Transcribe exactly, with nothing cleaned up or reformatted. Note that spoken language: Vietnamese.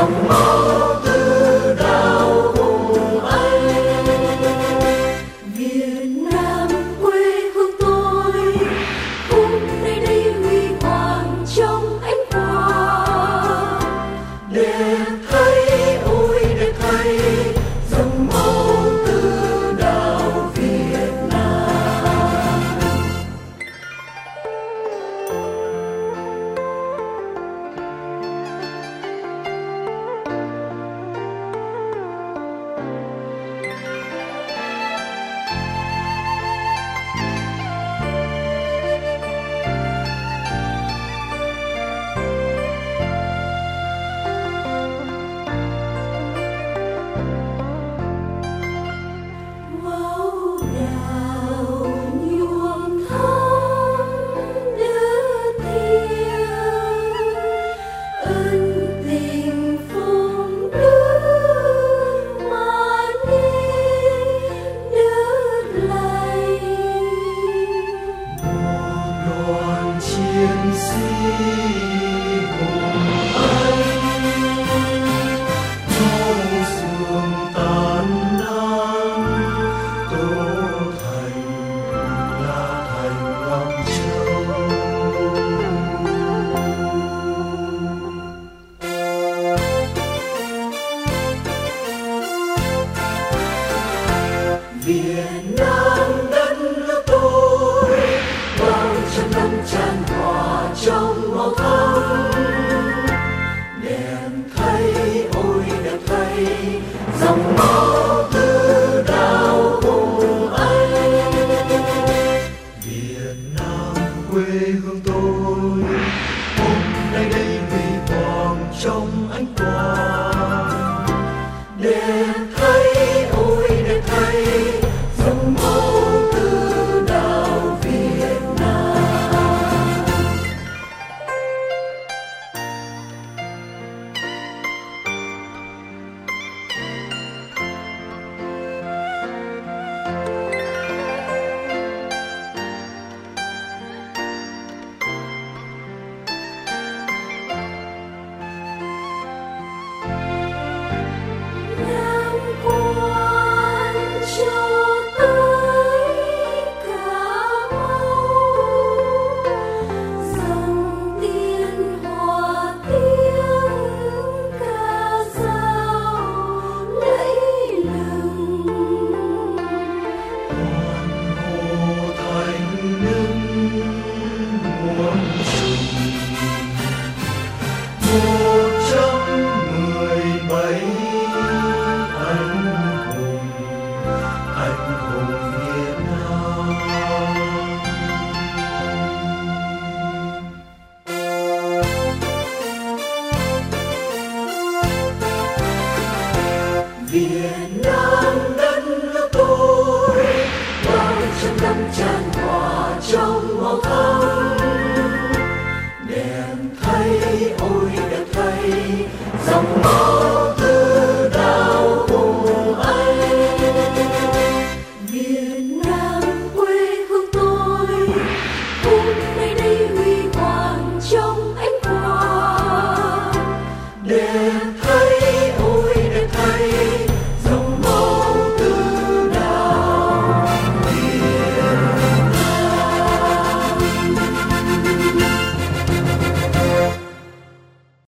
dòng máu từ đào hùng ấy. Việt Nam quê hương tôi, hôm nay đây huy hoàng trong ánh quang. Đẹp thấy, ôi đẹp thấy, dòng máu từ đào Việt Nam. Máu đào nhuộm thắm đất thiêng, ân tình phụng đức mà nên đất lành. Đoàn chiến sĩ hùng anh, máu sương tàn nắng, tô thành là thành Long Châu. Việt Nam đất nước tôi, bao trăm năm tràn hòa trong máu thắm. Đẹp thấy, ôi đẹp thấy, dòng máu từ đào hùng ấy. Việt Nam quê hương tôi, hôm nay đây huy hoàng trong ánh quang. Đẹp thấy, ôi đẹp thấy, dòng máu từ đào Việt Nam. Nam quan cho tới Cà Mau, dòng tiên hòa tiếng ca dao lẫy lừng. Hồ Thành Nưng muôn trùng, một trăm mười bảy anh hùng, anh hùng Việt Nam. Việt Nam đất nước tôi, bao trăm năm tràn hòa trong máu thắm. Đẹp thấy, ôi đẹp thấy, dòng máu từ đào hùng ấy. Việt Nam quê hương tôi, hôm nay đây huy hoàng trong ánh quang. Đẹp